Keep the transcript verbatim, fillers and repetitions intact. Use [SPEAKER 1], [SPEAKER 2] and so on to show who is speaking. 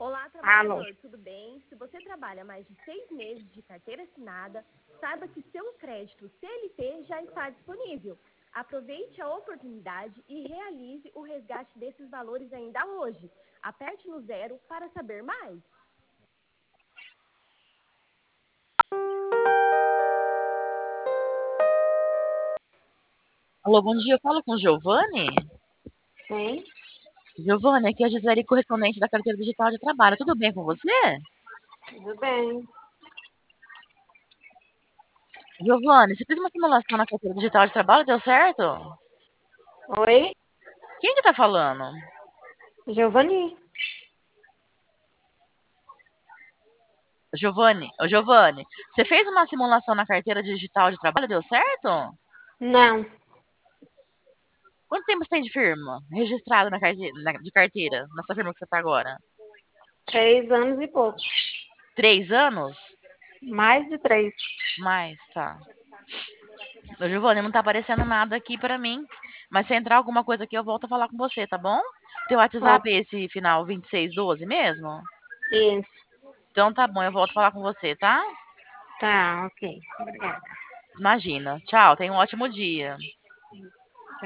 [SPEAKER 1] Olá,
[SPEAKER 2] Alô.
[SPEAKER 1] trabalhador, tudo bem? Se você trabalha mais de seis meses de carteira assinada, saiba que seu crédito C L T já está disponível. Aproveite a oportunidade e realize o resgate desses valores ainda hoje. Aperte no zero para saber mais.
[SPEAKER 3] Alô, bom dia. Eu falo com o Giovanni?
[SPEAKER 2] Sim,
[SPEAKER 3] Giovanni, aqui é a Gisele, correspondente da carteira digital de trabalho. Tudo bem com você?
[SPEAKER 2] tudo bem.
[SPEAKER 3] Giovanni, você fez uma simulação na carteira digital de trabalho, deu certo?
[SPEAKER 2] Oi,
[SPEAKER 3] Quem que tá falando?
[SPEAKER 2] Giovanni.
[SPEAKER 3] Giovanni, ô Giovanni, você fez uma simulação na carteira digital de trabalho, deu certo?
[SPEAKER 2] Não,
[SPEAKER 3] Quanto tempo você tem de firma registrado na carteira, na- de carteira, nessa firma que você tá agora?
[SPEAKER 2] três anos e pouco.
[SPEAKER 3] Três anos?
[SPEAKER 2] Mais de três.
[SPEAKER 3] Mais, tá. Ô, Giovanni, não tá aparecendo nada aqui pra mim, mas se entrar alguma coisa aqui, eu volto a falar com você, tá bom? Teu
[SPEAKER 2] Ó,
[SPEAKER 3] WhatsApp é esse final vinte e seis doze mesmo?
[SPEAKER 2] isso.
[SPEAKER 3] Então tá bom, eu volto a falar com você, tá?
[SPEAKER 2] Tá, ok. Obrigada.
[SPEAKER 3] Imagina. Tchau, tenha um ótimo dia.